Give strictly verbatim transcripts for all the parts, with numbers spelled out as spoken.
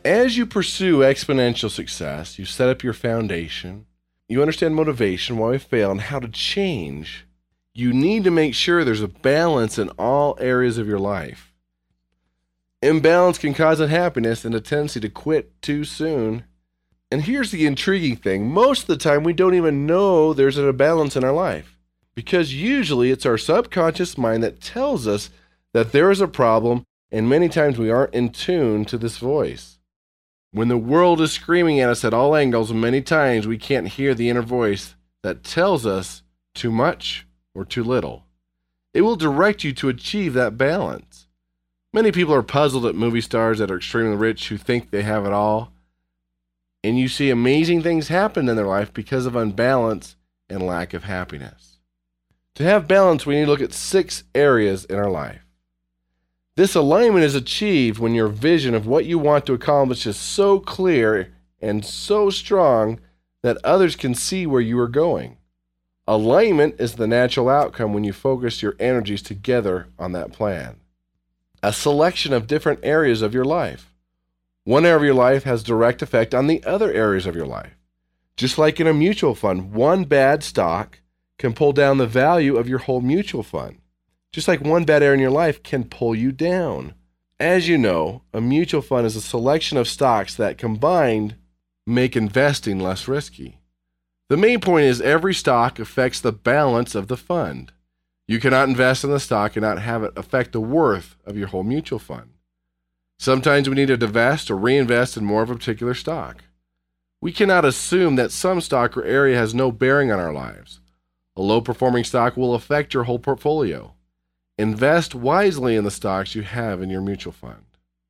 As you pursue exponential success, you set up your foundation, you understand motivation, why we fail, and how to change. You need to make sure there's a balance in all areas of your life. Imbalance can cause unhappiness and a tendency to quit too soon. And here's the intriguing thing. Most of the time, we don't even know there's an imbalance in our life, because usually it's our subconscious mind that tells us that there is a problem, and many times we aren't in tune to this voice. When the world is screaming at us at all angles, many times we can't hear the inner voice that tells us too much or too little. It will direct you to achieve that balance. Many people are puzzled at movie stars that are extremely rich who think they have it all, and you see amazing things happen in their life because of unbalance and lack of happiness. To have balance, we need to look at six areas in our life. This alignment is achieved when your vision of what you want to accomplish is so clear and so strong that others can see where you are going. Alignment is the natural outcome when you focus your energies together on that plan. A selection of different areas of your life. One area of your life has direct effect on the other areas of your life. Just like in a mutual fund, one bad stock can pull down the value of your whole mutual fund. Just like one bad area in your life can pull you down. As you know, a mutual fund is a selection of stocks that combined make investing less risky. The main point is every stock affects the balance of the fund. You cannot invest in the stock and not have it affect the worth of your whole mutual fund. Sometimes we need to divest or reinvest in more of a particular stock. We cannot assume that some stock or area has no bearing on our lives. A low-performing stock will affect your whole portfolio. Invest wisely in the stocks you have in your mutual fund.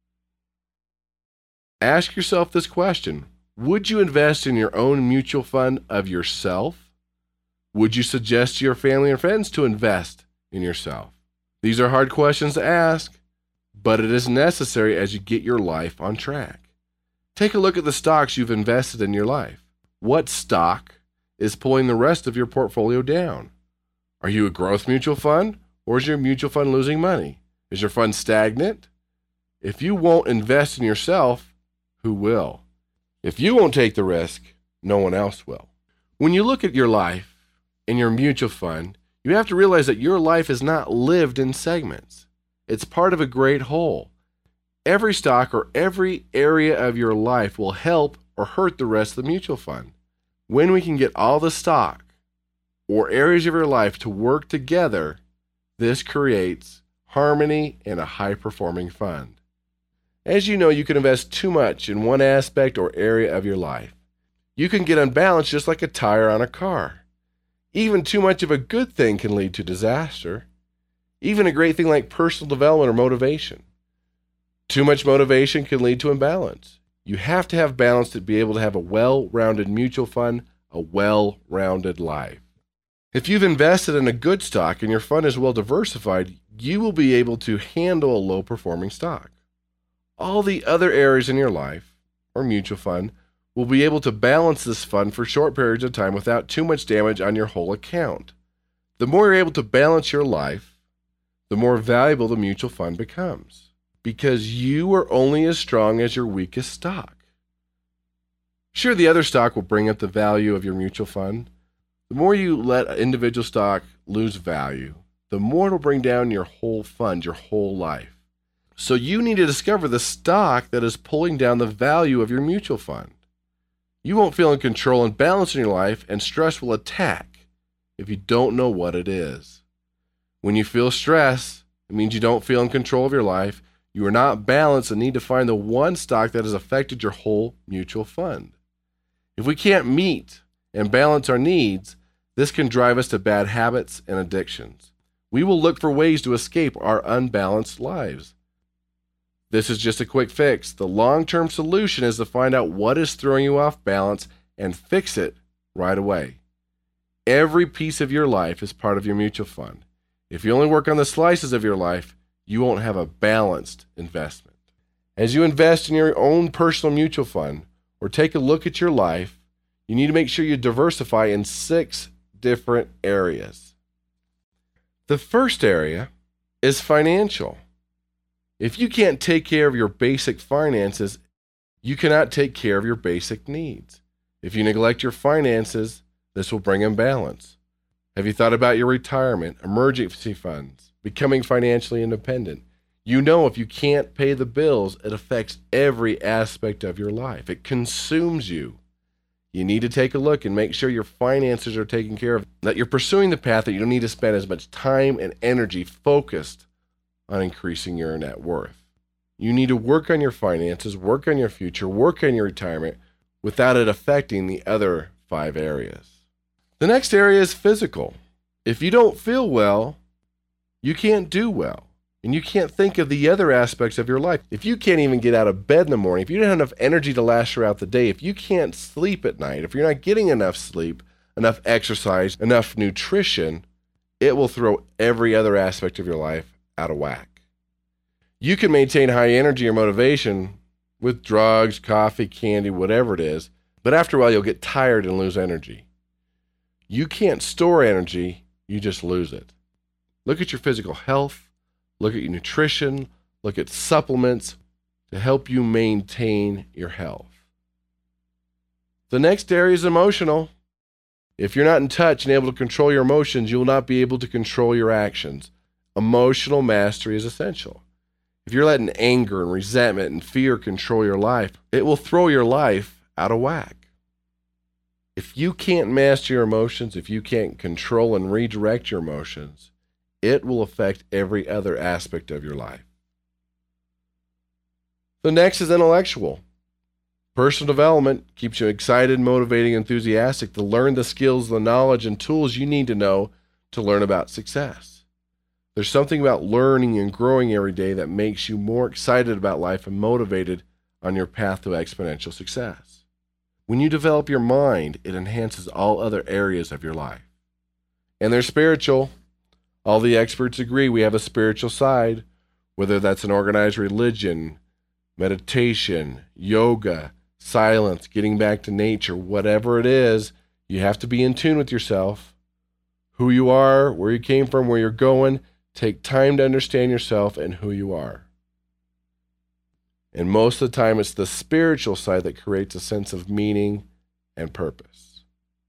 Ask yourself this question. Would you invest in your own mutual fund of yourself? Would you suggest to your family or friends to invest in yourself? These are hard questions to ask, but it is necessary as you get your life on track. Take a look at the stocks you've invested in your life. What stock is pulling the rest of your portfolio down? Are you a growth mutual fund? Or is your mutual fund losing money? Is your fund stagnant? If you won't invest in yourself, who will? If you won't take the risk, no one else will. When you look at your life and your mutual fund, you have to realize that your life is not lived in segments. It's part of a great whole. Every stock or every area of your life will help or hurt the rest of the mutual fund. When we can get all the stock or areas of your life to work together, this creates harmony and a high-performing fund. As you know, you can invest too much in one aspect or area of your life. You can get unbalanced just like a tire on a car. Even too much of a good thing can lead to disaster. Even a great thing like personal development or motivation. Too much motivation can lead to imbalance. You have to have balance to be able to have a well-rounded mutual fund, a well-rounded life. If you've invested in a good stock and your fund is well diversified, you will be able to handle a low-performing stock. All the other areas in your life, or mutual fund, will be able to balance this fund for short periods of time without too much damage on your whole account. The more you're able to balance your life, the more valuable the mutual fund becomes, because you are only as strong as your weakest stock. Sure, the other stock will bring up the value of your mutual fund. The more you let an individual stock lose value, the more it will bring down your whole fund, your whole life. So you need to discover the stock that is pulling down the value of your mutual fund. You won't feel in control and balance in your life, and stress will attack if you don't know what it is. When you feel stress, it means you don't feel in control of your life, you are not balanced and need to find the one stock that has affected your whole mutual fund. If we can't meet and balance our needs, this can drive us to bad habits and addictions. We will look for ways to escape our unbalanced lives. This is just a quick fix. The long-term solution is to find out what is throwing you off balance and fix it right away. Every piece of your life is part of your mutual fund. If you only work on the slices of your life, you won't have a balanced investment. As you invest in your own personal mutual fund or take a look at your life, you need to make sure you diversify in six different areas. The first area is financial. If you can't take care of your basic finances, You cannot take care of your basic needs. If you neglect your finances, this will bring imbalance. Have you thought about your retirement, emergency funds, becoming financially independent? You know if you can't pay the bills, it affects every aspect of your life. It consumes you. You need to take a look and make sure your finances are taken care of, that you're pursuing the path that you don't need to spend as much time and energy focused on increasing your net worth. You need to work on your finances, work on your future, work on your retirement without it affecting the other five areas. The next area is physical. If you don't feel well, you can't do well. And you can't think of the other aspects of your life. If you can't even get out of bed in the morning, if you don't have enough energy to last throughout the day, if you can't sleep at night, if you're not getting enough sleep, enough exercise, enough nutrition, it will throw every other aspect of your life out of whack. You can maintain high energy or motivation with drugs, coffee, candy, whatever it is, but after a while you'll get tired and lose energy. You can't store energy, you just lose it. Look at your physical health. Look at your nutrition, look at supplements to help you maintain your health. The next area is emotional. If you're not in touch and able to control your emotions, you will not be able to control your actions. Emotional mastery is essential. If you're letting anger and resentment and fear control your life, it will throw your life out of whack. If you can't master your emotions, if you can't control and redirect your emotions, it will affect every other aspect of your life. The next is intellectual. Personal development keeps you excited, motivating, enthusiastic to learn the skills, the knowledge, and tools you need to know to learn about success. There's something about learning and growing every day that makes you more excited about life and motivated on your path to exponential success. When you develop your mind, it enhances all other areas of your life. And they're spiritual. All the experts agree we have a spiritual side, whether that's an organized religion, meditation, yoga, silence, getting back to nature, whatever it is, you have to be in tune with yourself, who you are, where you came from, where you're going. Take time to understand yourself and who you are. And most of the time, it's the spiritual side that creates a sense of meaning and purpose.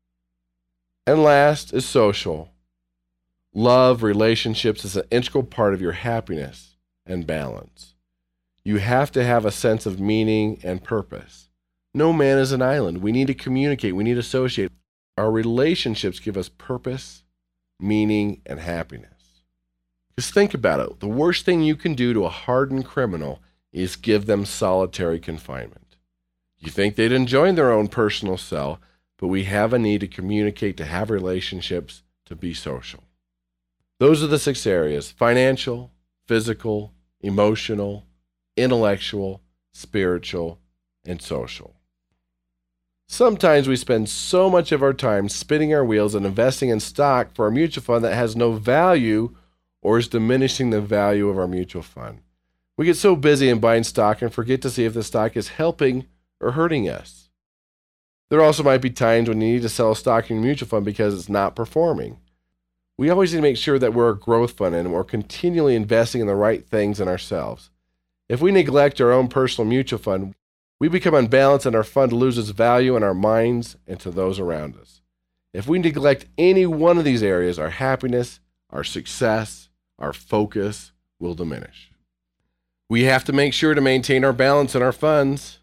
And last is social. Love, relationships is an integral part of your happiness and balance. You have to have a sense of meaning and purpose. No man is an island. We need to communicate. We need to associate. Our relationships give us purpose, meaning, and happiness. Just think about it. The worst thing you can do to a hardened criminal is give them solitary confinement. You think they'd enjoy their own personal cell, but we have a need to communicate, to have relationships, to be social. Those are the six areas: financial, physical, emotional, intellectual, spiritual, and social. Sometimes we spend so much of our time spinning our wheels and investing in stock for our mutual fund that has no value or is diminishing the value of our mutual fund. We get so busy in buying stock and forget to see if the stock is helping or hurting us. There also might be times when you need to sell a stock in your mutual fund because it's not performing. We always need to make sure that we're a growth fund and we're continually investing in the right things in ourselves. If we neglect our own personal mutual fund, we become unbalanced and our fund loses value in our minds and to those around us. If we neglect any one of these areas, our happiness, our success, our focus will diminish. We have to make sure to maintain our balance in our funds.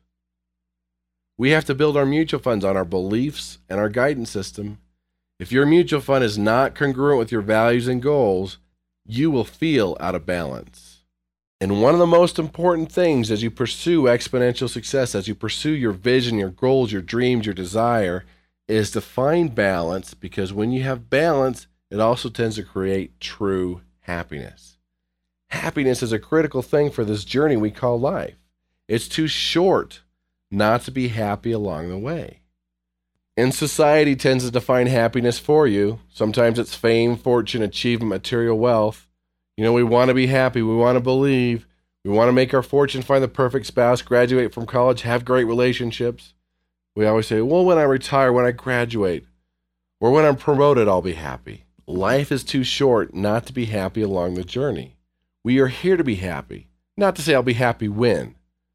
We have to build our mutual funds on our beliefs and our guidance system. If your mutual fund is not congruent with your values and goals, you will feel out of balance. And one of the most important things as you pursue exponential success, as you pursue your vision, your goals, your dreams, your desire, is to find balance, because when you have balance, it also tends to create true happiness. Happiness is a critical thing for this journey we call life. It's too short not to be happy along the way. And society tends to define happiness for you. Sometimes it's fame, fortune, achievement, material wealth. You know, we want to be happy. We want to believe. We want to make our fortune, find the perfect spouse, graduate from college, have great relationships. We always say, well, when I retire, when I graduate, or when I'm promoted, I'll be happy. Life is too short not to be happy along the journey. We are here to be happy. Not to say I'll be happy when.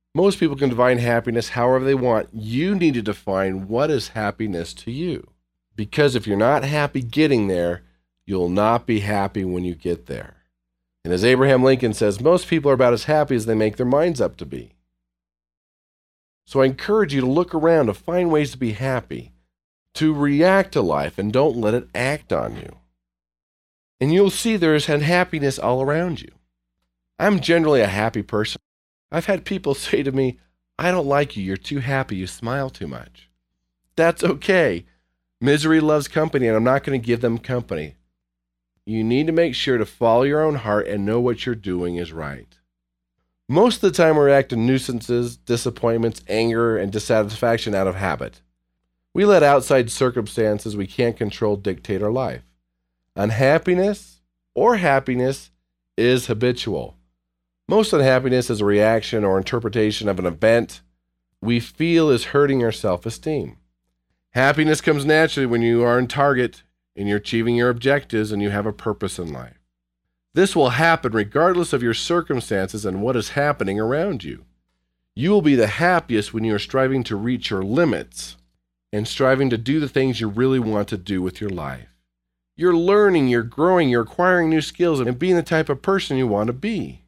Most people can define happiness however they want. You need to define what is happiness to you. Because if you're not happy getting there, you'll not be happy when you get there. And as Abraham Lincoln says, most people are about as happy as they make their minds up to be. So I encourage you to look around to find ways to be happy, to react to life, and don't let it act on you. And you'll see there's happiness all around you. I'm generally a happy person. I've had people say to me, I don't like you, you're too happy, you smile too much. That's okay. Misery loves company, and I'm not going to give them company. You need to make sure to follow your own heart and know what you're doing is right. Most of the time we react to nuisances, disappointments, anger, and dissatisfaction out of habit. We let outside circumstances we can't control dictate our life. Unhappiness or happiness is habitual. Most unhappiness is a reaction or interpretation of an event we feel is hurting our self-esteem. Happiness comes naturally when you are on target and you're achieving your objectives and you have a purpose in life. This will happen regardless of your circumstances and what is happening around you. You will be the happiest when you are striving to reach your limits and striving to do the things you really want to do with your life. You're learning, you're growing, you're acquiring new skills and being the type of person you want to be.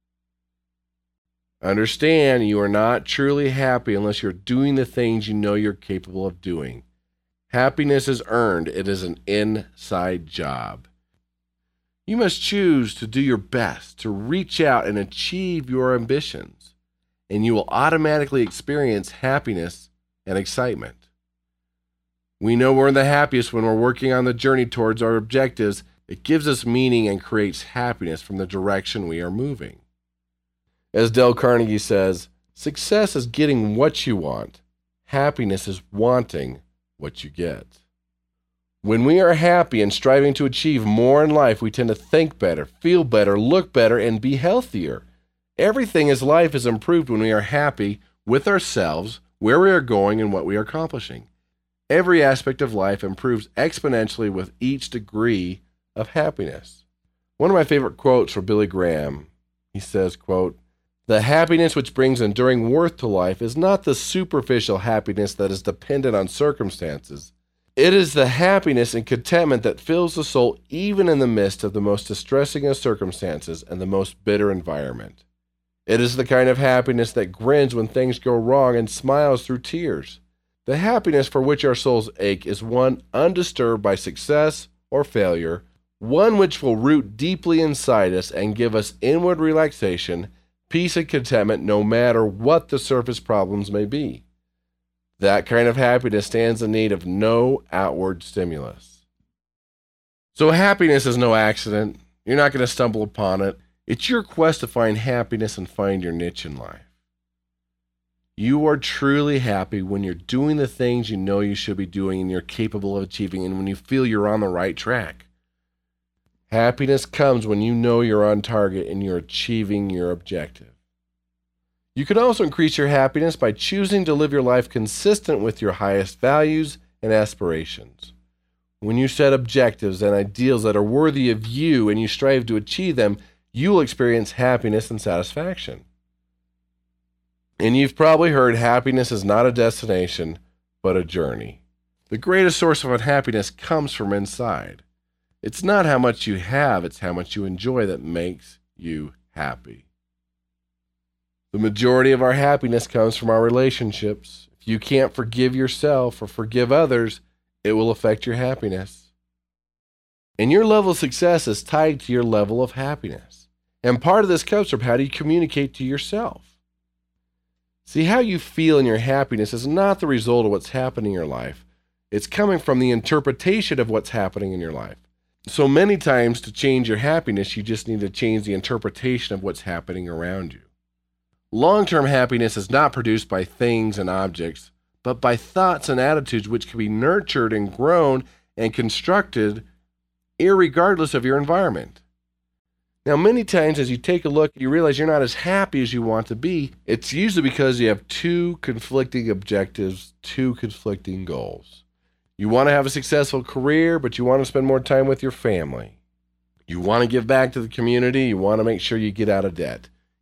Understand, you are not truly happy unless you're doing the things you know you're capable of doing. Happiness is earned. It is an inside job. You must choose to do your best to reach out and achieve your ambitions, and you will automatically experience happiness and excitement. We know we're the happiest when we're working on the journey towards our objectives. It gives us meaning and creates happiness from the direction we are moving. As Dale Carnegie says, success is getting what you want. Happiness is wanting what you get. When we are happy and striving to achieve more in life, we tend to think better, feel better, look better, and be healthier. Everything in life is improved when we are happy with ourselves, where we are going, and what we are accomplishing. Every aspect of life improves exponentially with each degree of happiness. One of my favorite quotes from Billy Graham, he says, quote, "The happiness which brings enduring worth to life is not the superficial happiness that is dependent on circumstances. It is the happiness and contentment that fills the soul even in the midst of the most distressing of circumstances and the most bitter environment. It is the kind of happiness that grins when things go wrong and smiles through tears. The happiness for which our souls ache is one undisturbed by success or failure, one which will root deeply inside us and give us inward relaxation, peace and contentment no matter what the surface problems may be. That kind of happiness stands in need of no outward stimulus." So happiness is no accident. You're not going to stumble upon it. It's your quest to find happiness and find your niche in life. You are truly happy when you're doing the things you know you should be doing and you're capable of achieving, and when you feel you're on the right track. Happiness comes when you know you're on target and you're achieving your objective. You can also increase your happiness by choosing to live your life consistent with your highest values and aspirations. When you set objectives and ideals that are worthy of you and you strive to achieve them, you will experience happiness and satisfaction. And you've probably heard happiness is not a destination, but a journey. The greatest source of unhappiness comes from inside. It's not how much you have, it's how much you enjoy that makes you happy. The majority of our happiness comes from our relationships. If you can't forgive yourself or forgive others, it will affect your happiness. And your level of success is tied to your level of happiness. And part of this comes from how do you communicate to yourself. See, how you feel in your happiness is not the result of what's happening in your life. It's coming from the interpretation of what's happening in your life. So many times to change your happiness, you just need to change the interpretation of what's happening around you. Long-term happiness is not produced by things and objects, but by thoughts and attitudes which can be nurtured and grown and constructed irregardless of your environment. Now, many times as you take a look, you realize you're not as happy as you want to be. It's usually because you have two conflicting objectives, two conflicting goals. You want to have a successful career, but you want to spend more time with your family. You want to give back to the community. You want to make sure you get out of debt.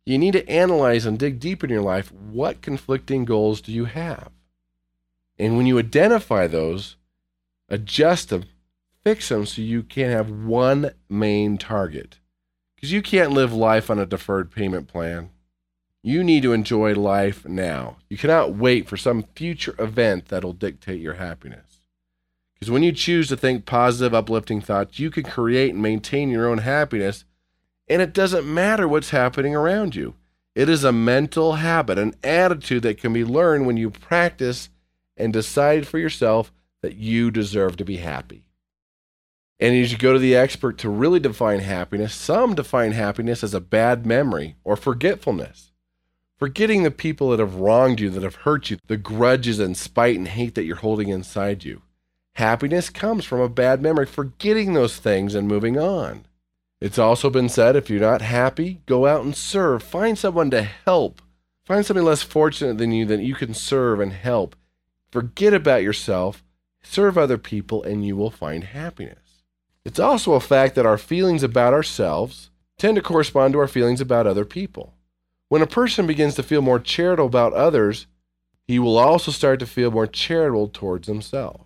You need to analyze and dig deep in your life. What conflicting goals do you have? And when you identify those, adjust them, fix them so you can have one main target. Because you can't live life on a deferred payment plan. You need to enjoy life now. You cannot wait for some future event that'll dictate your happiness. Because when you choose to think positive, uplifting thoughts, you can create and maintain your own happiness, and it doesn't matter what's happening around you. It is a mental habit, an attitude that can be learned when you practice and decide for yourself that you deserve to be happy. And as you go to the expert to really define happiness, some define happiness as a bad memory or forgetfulness. Forgetting the people that have wronged you, that have hurt you, the grudges and spite and hate that you're holding inside you. Happiness comes from a bad memory, forgetting those things and moving on. It's also been said, if you're not happy, go out and serve. Find someone to help. Find somebody less fortunate than you that you can serve and help. Forget about yourself, serve other people, and you will find happiness. It's also a fact that our feelings about ourselves tend to correspond to our feelings about other people. When a person begins to feel more charitable about others, he will also start to feel more charitable towards himself.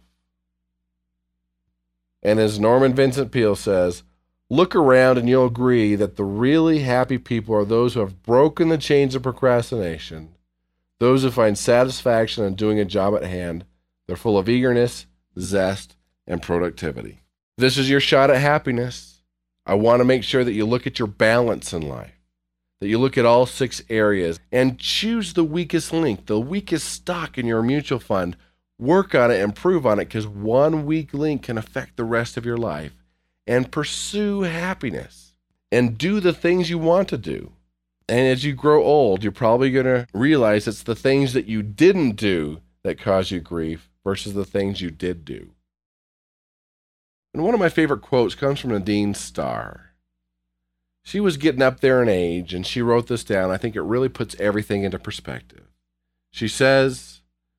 And as Norman Vincent Peale says, look around and you'll agree that the really happy people are those who have broken the chains of procrastination, those who find satisfaction in doing a job at hand. They're full of eagerness, zest, and productivity. This is your shot at happiness. I want to make sure that you look at your balance in life, that you look at all six areas and choose the weakest link, the weakest stock in your mutual fund. Work on it, improve on it, because one weak link can affect the rest of your life. And pursue happiness and do the things you want to do. And as you grow old, you're probably going to realize it's the things that you didn't do that cause you grief versus the things you did do. And one of my favorite quotes comes from Nadine Starr. She was getting up there in age, and she wrote this down. I think it really puts everything into perspective. She says,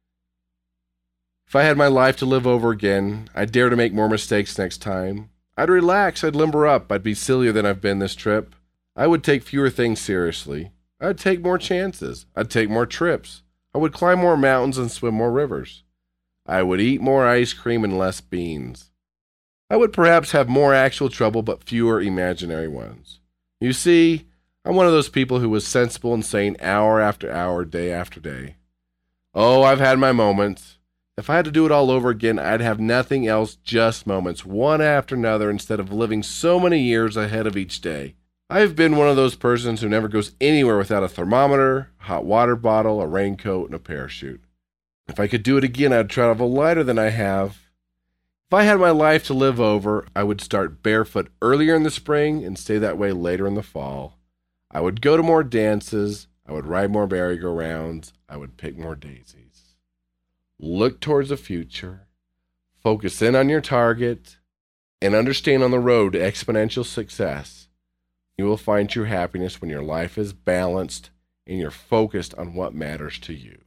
if I had my life to live over again, I'd dare to make more mistakes next time. I'd relax, I'd limber up, I'd be sillier than I've been this trip. I would take fewer things seriously. I'd take more chances. I'd take more trips. I would climb more mountains and swim more rivers. I would eat more ice cream and less beans. I would perhaps have more actual trouble but fewer imaginary ones. You see, I'm one of those people who was sensible and sane hour after hour, day after day. Oh, I've had my moments. If I had to do it all over again, I'd have nothing else, just moments, one after another, instead of living so many years ahead of each day. I've been one of those persons who never goes anywhere without a thermometer, a hot water bottle, a raincoat, and a parachute. If I could do it again, I'd travel lighter than I have. If I had my life to live over, I would start barefoot earlier in the spring and stay that way later in the fall. I would go to more dances. I would ride more merry-go-rounds. I would pick more daisies. Look towards the future, focus in on your target, and understand on the road to exponential success, you will find true happiness when your life is balanced and you're focused on what matters to you.